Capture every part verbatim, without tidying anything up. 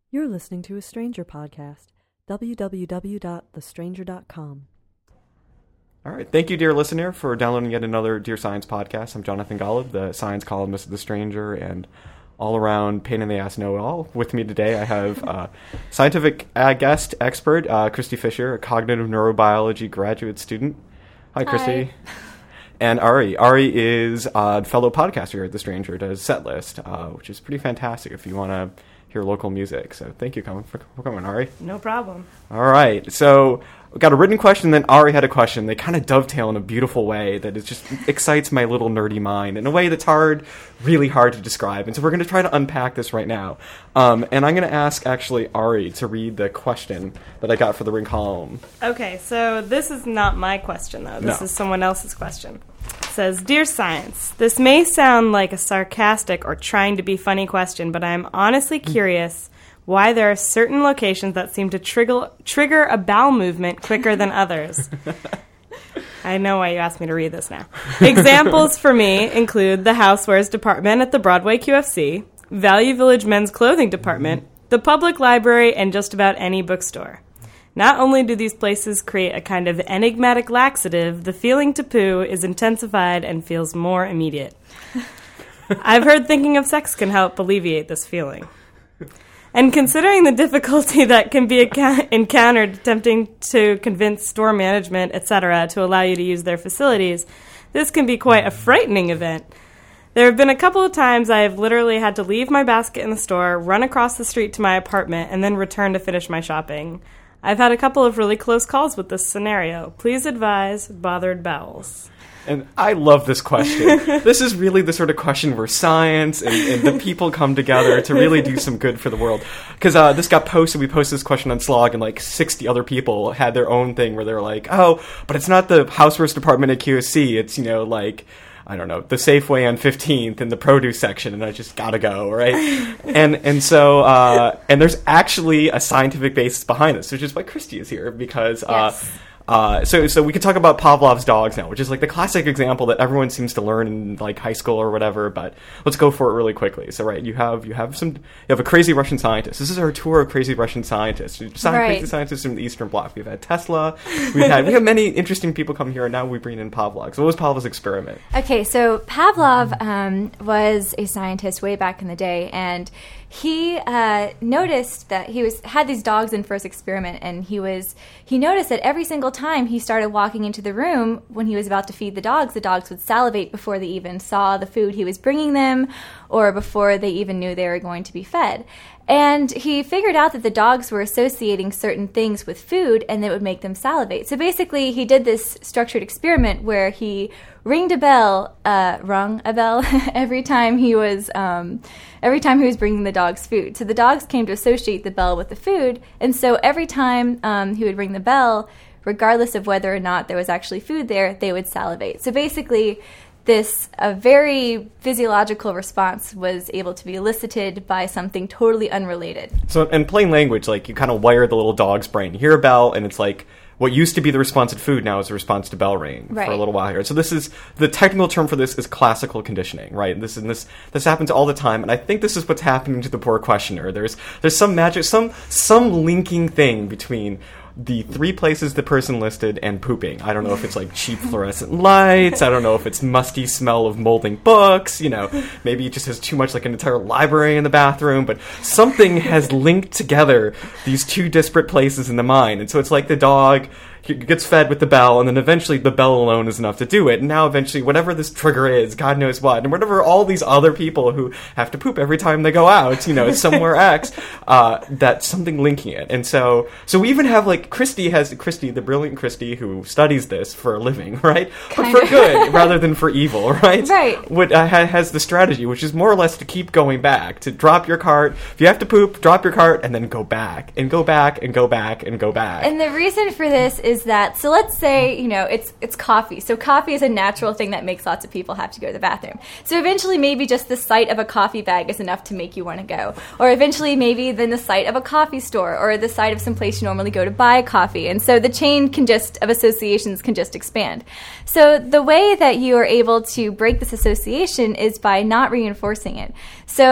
You're listening to a Stranger podcast. w w w dot the stranger dot com. All right. Thank you, dear listener, for downloading yet another Dear Science podcast. I'm Jonathan Golub, the science columnist of The Stranger and all-around pain-in-the-ass know-it-all. With me today, I have uh, scientific uh, guest expert, uh, Christy Fisher, a cognitive neurobiology graduate student. Hi, Christy. Hi. And Ari. Ari is a fellow podcaster here at The Stranger, does Setlist, uh, which is pretty fantastic if you want to hear local music. So thank you for, for coming, Ari. No problem. All right. So we got a written question, then Ari had a question. They kind of dovetail in a beautiful way that it just excites my little nerdy mind in a way that's hard, really hard to describe. And so we're going to try to unpack this right now. Um, and I'm going to ask, actually, Ari to read the question that I got for the written column. Okay, so this is not my question, though. This No. is someone else's question. It says, Dear Science, this may sound like a sarcastic or trying to be funny question, but I'm honestly curious why there are certain locations that seem to trigger, trigger a bowel movement quicker than others. I know why you asked me to read this now. Examples for me include the housewares department at the Broadway Q F C, Value Village men's clothing department, the public library, and just about any bookstore. Not only do these places create a kind of enigmatic laxative, the feeling to poo is intensified and feels more immediate. I've heard thinking of sex can help alleviate this feeling. And considering the difficulty that can be ac- encountered attempting to convince store management, et cetera, to allow you to use their facilities, this can be quite a frightening event. There have been a couple of times I have literally had to leave my basket in the store, run across the street to my apartment, and then return to finish my shopping. I've had a couple of really close calls with this scenario. Please advise bothered bowels. And I love this question. This is really the sort of question where science and, and the people come together to really do some good for the world. Because uh, this got posted, we posted this question on Slog, and like sixty other people had their own thing where they're like, oh, but it's not the housewares department at Q S C. It's, you know, like, I don't know, the Safeway on fifteenth in the produce section, and I just gotta go, right? and and so, uh, and there's actually a scientific basis behind this, which is why Christy is here, because... Uh, Yes. Uh, so, so we can talk about Pavlov's dogs now, which is like the classic example that everyone seems to learn in like high school or whatever. But let's go for it really quickly. So, right, you have you have some you have a crazy Russian scientist. This is our tour of crazy Russian scientists. Sci- Right. Crazy scientists from the Eastern Bloc. We've had Tesla. We've had we have many interesting people come here, and now we bring in Pavlov. So, what was Pavlov's experiment? Okay, so Pavlov um, was a scientist way back in the day, and he uh, noticed that he was had these dogs in for his experiment, and he was he noticed that every single time he started walking into the room when he was about to feed the dogs, the dogs would salivate before they even saw the food he was bringing them, or before they even knew they were going to be fed. And he figured out that the dogs were associating certain things with food, and that would make them salivate. So basically, he did this structured experiment where he ringed a bell, uh, rung a bell every time he was um, every time he was bringing the dogs food. So the dogs came to associate the bell with the food, and so every time um, he would ring the bell, regardless of whether or not there was actually food there, they would salivate. So basically, this a very physiological response was able to be elicited by something totally unrelated. So, in plain language, like you kind of wire the little dog's brain. You hear a bell, and it's like what used to be the response to food now is the response to bell ringing Right. for a little while here. So this is the technical term for this is classical conditioning, right? This and this this happens all the time, and I think this is what's happening to the poor questioner. There's there's some magic, some some linking thing between the three places the person listed and pooping. I don't know if it's like cheap fluorescent lights. I don't know if it's musty smell of molding books. You know, maybe it just has too much like an entire library in the bathroom. But something has linked together these two disparate places in the mind. And so it's like the dog gets fed with the bell, and then eventually the bell alone is enough to do it. And now eventually whatever this trigger is, God knows what, and whatever all these other people who have to poop every time they go out, you know, it's somewhere X, uh, that's something linking it. And so, so we even have like Christy has, Christy, the brilliant Christy who studies this for a living, right? Kind but for of. good rather than for evil, right? Right. What uh, ha- has the strategy, which is more or less to keep going back, to drop your cart. If you have to poop, drop your cart and then go back and go back and go back and go back. And the reason for this is that, so let's say, you know, it's it's coffee. So coffee is a natural thing that makes lots of people have to go to the bathroom. So eventually maybe just the sight of a coffee bag is enough to make you want to go. Or eventually maybe then the sight of a coffee store or the sight of some place you normally go to buy coffee. And so the chain can just, of associations can just expand. So the way that you are able to break this association is by not reinforcing it. So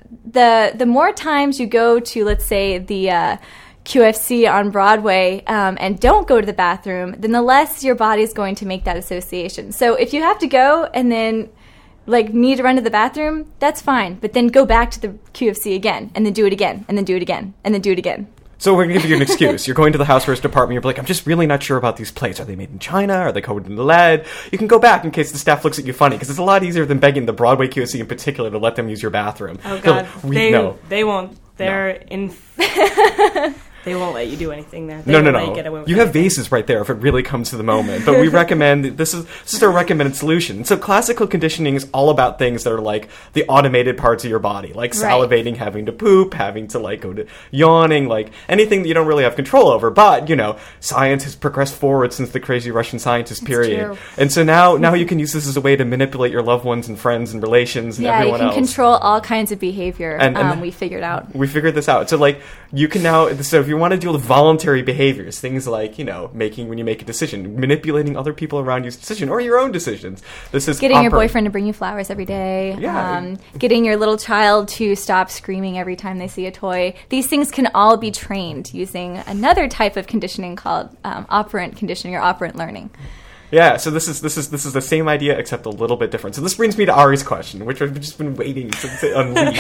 the the more times you go to, let's say, the uh, Q F C on Broadway um, and don't go to the bathroom, then the less your body's going to make that association. So if you have to go and then like need to run to the bathroom, that's fine. But then go back to the Q F C again, and then do it again, and then do it again, and then do it again. So we're going to give you an excuse. You're going to the housewares department. You're like, I'm just really not sure about these plates. Are they made in China? Are they coated in lead? You can go back in case the staff looks at you funny, because it's a lot easier than begging the Broadway Q F C in particular to let them use your bathroom. Oh, God. Like, we, they, no. they won't. They're no. in... They won't let you do anything there. They no, no, won't no. Let you get away with you have anything. vases right there if it really comes to the moment. But we recommend, this is this is our recommended solution. So classical conditioning is all about things that are like the automated parts of your body, like right. salivating, having to poop, having to like go to yawning, like anything that you don't really have control over. But, you know, science has progressed forward since the crazy Russian scientist It's period. true. And so now, now you can use this as a way to manipulate your loved ones and friends and relations and yeah, everyone you can else. control all kinds of behavior. And- and um, we figured out. We figured this out. So, like, you can now... So if you want to deal with voluntary behaviors, things like, you know, making when you make a decision, manipulating other people around you's decision, or your own decisions. This is Getting your oper- boyfriend to bring you flowers every day. Yeah. Um, getting your little child to stop screaming every time they see a toy. These things can all be trained using another type of conditioning called um, operant conditioning or operant learning. Yeah, so this is this is this is the same idea except a little bit different. So this brings me to Ari's question, which I've just been waiting to, to unleash.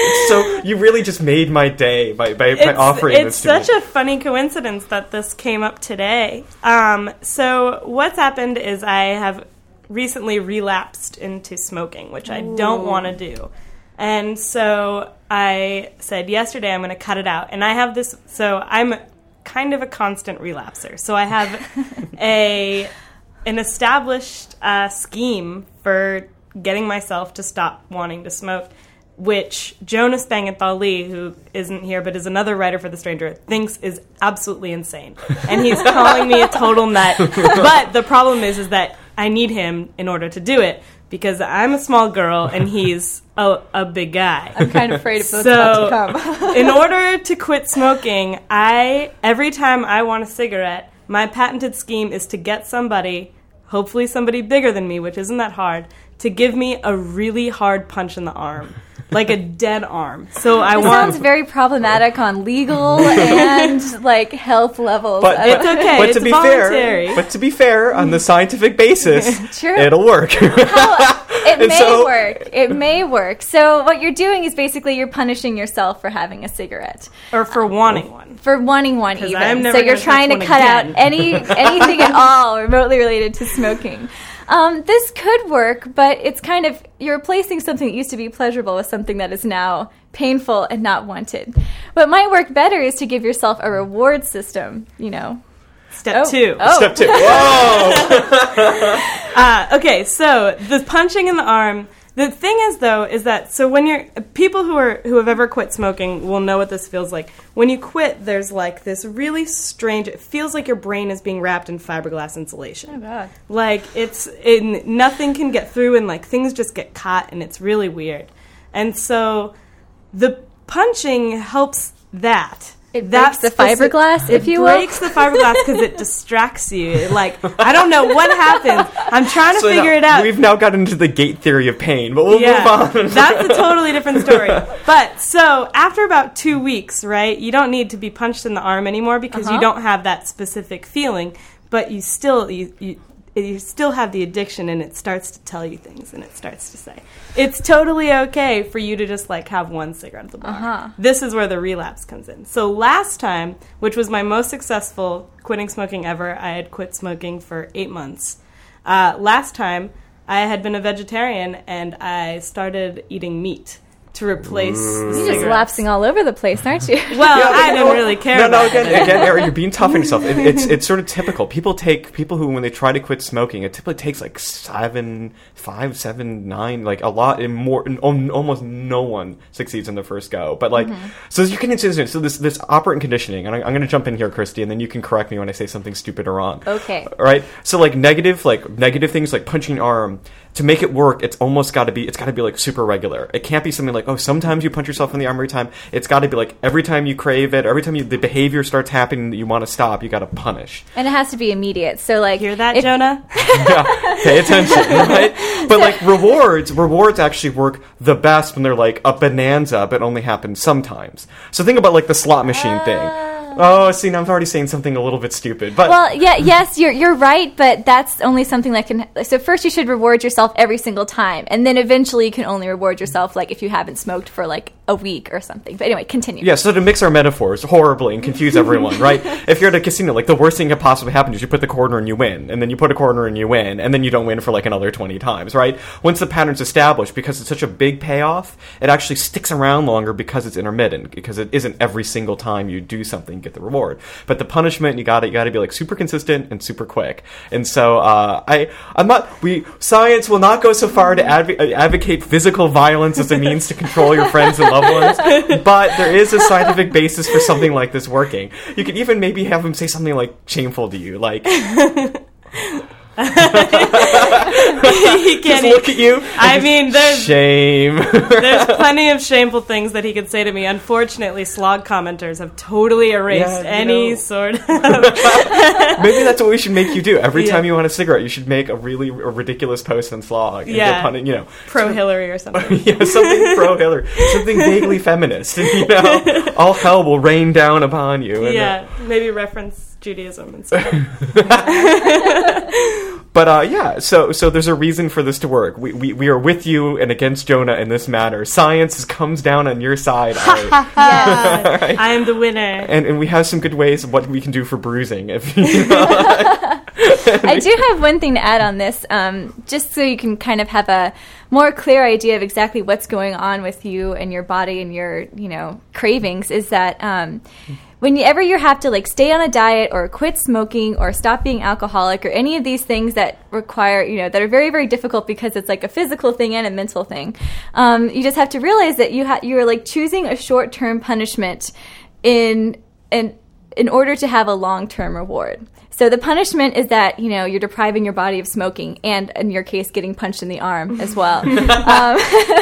So you really just made my day by by, by offering it's this to me. It's such a funny coincidence that this came up today. Um, so what's happened is I have recently relapsed into smoking, which I don't want to do. And so I said yesterday I'm going to cut it out. And I have this, so I'm kind of a constant relapser. So I have a... an established uh, scheme for getting myself to stop wanting to smoke, which Jonas Bangenthal Lee, who isn't here but is another writer for The Stranger, thinks is absolutely insane. And he's calling me a total nut. But the problem is, is that I need him in order to do it, because I'm a small girl and he's a, a big guy. I'm kind of afraid of what's So, about to come. in order to quit smoking, I every time I want a cigarette, my patented scheme is to get somebody, hopefully somebody bigger than me, which isn't that hard, to give me a really hard punch in the arm. Like a dead arm. So I This want... sounds very problematic on legal and like health levels. But, It's okay. But It's to be voluntary. fair, but to be fair, on the scientific basis, True. it'll work. How- it And may so- work. It may work. So what you're doing is basically you're punishing yourself for having a cigarette, Or for wanting one. for wanting one 'Cause even. I'm never So you're gonna trying touch to one cut again. out any anything at all remotely related to smoking. Um, this could work, but it's kind of, you're replacing something that used to be pleasurable with something that is now painful and not wanted. What might work better is to give yourself a reward system, you know. Step Oh. two. Oh. Step two. Whoa! Uh, okay, so the punching in the arm. The thing is, though, is that so when you're people who are who have ever quit smoking will know what this feels like. When you quit, there's like this really strange. It feels like your brain is being wrapped in fiberglass insulation. Oh, God. Like it's it, nothing can get through, and like things just get caught, and it's really weird. And so the punching helps that. It That's breaks the fiberglass, if you will. It breaks the fiberglass because it distracts you. Like, I don't know what happens. I'm trying to So figure now- it out. We've now gotten into the gate theory of pain, but we'll yeah, move on. That's a totally different story. But so after about two weeks, right, you don't need to be punched in the arm anymore because Uh-huh. you don't have that specific feeling. But you still you, you you still have the addiction, and it starts to tell you things, and it starts to say it's totally okay for you to just like have one cigarette at the bar. Uh-huh. This is where the relapse comes in. So last time, which was my most successful quitting smoking ever, I had quit smoking for eight months. Uh, last time, I had been a vegetarian, and I started eating meat to replace the You're cigarettes. just lapsing all over the place, aren't you? Well, Yeah, I but didn't no, really care No, about no, again, it. again, Eric, you're being tough on yourself. It, it's it's sort of typical. People take people who when they try to quit smoking, it typically takes like seven, five, seven, nine, like a lot, and more. And almost no one succeeds in the first go. But like, Mm-hmm. so you can consider so this this operant conditioning, and I, I'm going to jump in here, Christy, and then you can correct me when I say something stupid or wrong. Okay. All right. So like negative, like negative things like punching an arm. To make it work, it's almost got to be it's got to be like super regular. It can't be something like, like, oh, sometimes you punch yourself in the arm every time. It's got to be like every time you crave it, every time you, the behavior starts happening that you want to stop, you got to punish. And it has to be immediate. So like, Hear that, if- Jonah? Yeah, pay attention, right? But like rewards, rewards actually work the best when they're like a bonanza, but only happen sometimes. So think about like the slot machine thing. Oh, see, now I'm already saying something a little bit stupid. But Well, yeah, yes, you're you're right, but that's only something that can. So first, you should reward yourself every single time, and then eventually, you can only reward yourself like if you haven't smoked for like a week or something. But anyway, continue. yeah, so to mix our metaphors horribly and confuse everyone, right? If you're at a casino, like the worst thing that could possibly happen is you put the quarter and you win, and then you put a quarter and you win, and then you don't win for like another twenty times, right? Once the pattern's established, because it's such a big payoff, it actually sticks around longer because it's intermittent, because it isn't every single time you do something get the reward. But the punishment, you got to you got to be like super consistent and super quick. And so uh, I I'm not we science will not go so far to adv- advocate physical violence as a means to control your friends and loved ones, but there is a scientific basis for something like this working. You could even maybe have them say something like shameful to you, like He just can't look at you. I mean, there's Shame. there's plenty of shameful things that he could say to me. Unfortunately, Slog commenters have totally erased Yeah, you any know. sort of... Maybe that's what we should make you do. Every Yeah. time you want a cigarette, you should make a really a ridiculous post on Slog. And Yeah. get pun- you know. pro-Hillary or something. Yeah, something pro-Hillary, something vaguely feminist, and you know, all hell will rain down upon you. And, uh, Yeah, maybe reference Judaism and stuff. but uh, yeah, so so there's a reason for this to work. We, we we are with you and against Jonah in this matter. Science comes down on your side, Art. Yes, I am the winner. and and we have some good ways of what we can do for bruising. If you know, I do have one thing to add on this, um, just so you can kind of have a more clear idea of exactly what's going on with you and your body and your, you know, cravings, is that um, whenever you have to like stay on a diet or quit smoking or stop being alcoholic or any of these things that require, you know, that are very, very difficult because it's like a physical thing and a mental thing, um, you just have to realize that you ha- you are like choosing a short-term punishment in in in order to have a long-term reward. So the punishment is that, you know, you're depriving your body of smoking and, in your case, getting punched in the arm as well. um,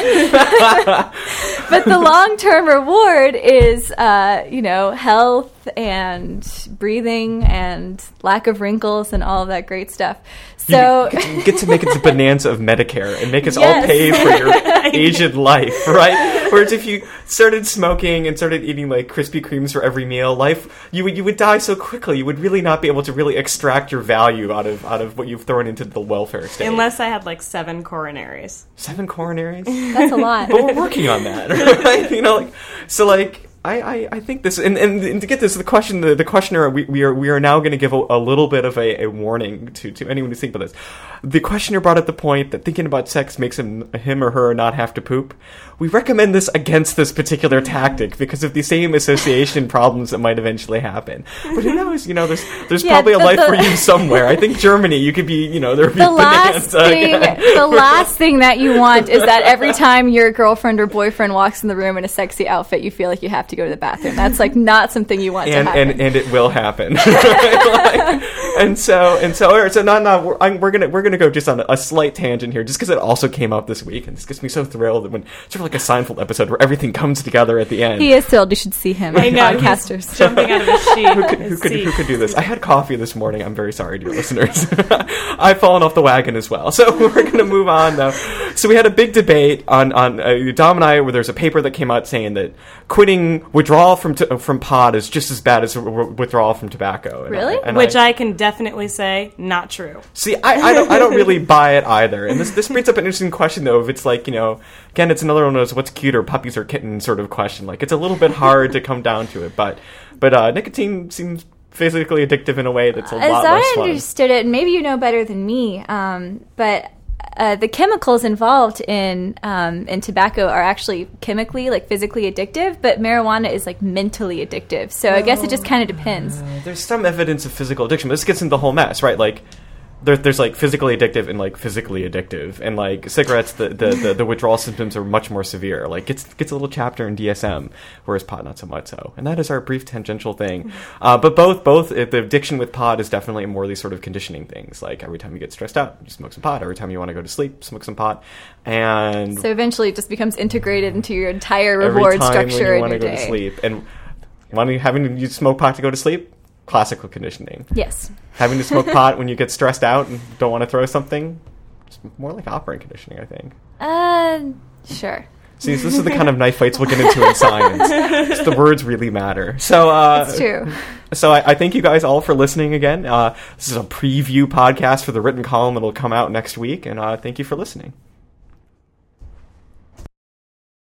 but the long-term reward is, uh, you know, health and breathing and lack of wrinkles and all of that great stuff. So you get, get to make it the bonanza of Medicare and make us Yes. all pay for your aged life, right? Whereas if you started smoking and started eating like Krispy Kremes for every meal, life you would you would die so quickly. You would really not be able to really extract your value out of out of what you've thrown into the welfare state. Unless I had like seven coronaries. Seven coronaries. that's a lot. But we're working on that, right? You know, like so, like I, I, I think this, and, and, and to get this, the question, the, the questioner, we, we are we are now going to give a, a little bit of a, a warning to, to anyone who's thinking about this. The questioner brought up the point that thinking about sex makes him him or her not have to poop. We recommend this against this particular tactic because of the same association problems that might eventually happen. But who knows? You know, there's there's Yeah, probably a the- life the- for you somewhere. I think Germany, you could be, you know, there would be The last bonanza thing, again. the last thing that you want is that every time your girlfriend or boyfriend walks in the room in a sexy outfit, you feel like you have to go to the bathroom. That's like not something you want and, to happen. and and it will happen. Like, and so and so all right, so no no we're, I'm, we're gonna we're gonna go just on a, a slight tangent here, just because it also came up this week, and this gets me so thrilled that when sort of like a Seinfeld episode where everything comes together at the end. He is thrilled. You should see him. I know, Podcasters. he's jumping out of his sheet. Who could, who, could, who could do this? I had coffee this morning. I'm very sorry, dear listeners. I've fallen off the wagon as well. So we're going to move on, though. So we had a big debate on, on uh, Dom and I, where there's a paper that came out saying that quitting withdrawal from t- from pot is just as bad as w- withdrawal from tobacco. And Really? I, and Which I, I can definitely say, not true. See, I, I don't I don't really buy it either. And this this brings up an interesting question, though, if it's like, you know, again, it's another one of those what's cuter, puppies or kittens sort of question. Like, it's a little bit hard to come down to it. But, but uh, nicotine seems physically addictive in a way that's a As lot I less fun. understood it, and maybe you know better than me, um, but uh, the chemicals involved in um, in tobacco are actually chemically, like physically addictive, but marijuana is like mentally addictive. So I guess it just kind of depends. Uh, there's some evidence of physical addiction, but this gets into the whole mess, right? Like, there, there's like physically addictive and like physically addictive, and like cigarettes, the, the, the, the withdrawal symptoms are much more severe. Like gets gets a little chapter in D S M, whereas pot not so much so. And that is our brief tangential thing. Uh, but both both uh, the addiction with pot is definitely more these sort of conditioning things. Like every time you get stressed out, you smoke some pot. Every time you want to go to sleep, smoke some pot. And so eventually, it just becomes integrated into your entire every reward time structure when you in want your to go day. to sleep, and wanting having you smoke pot to go to sleep. Classical conditioning. Yes. Having to smoke pot when you get stressed out and don't want to throw something, it's more like operant conditioning, I think. Uh, sure. See, this is the kind of knife fights we'll get into in science. Just the words really matter. So, uh, It's true. So I, I thank you guys all for listening again. Uh, this is a preview podcast for the written column that'll come out next week, and uh, thank you for listening.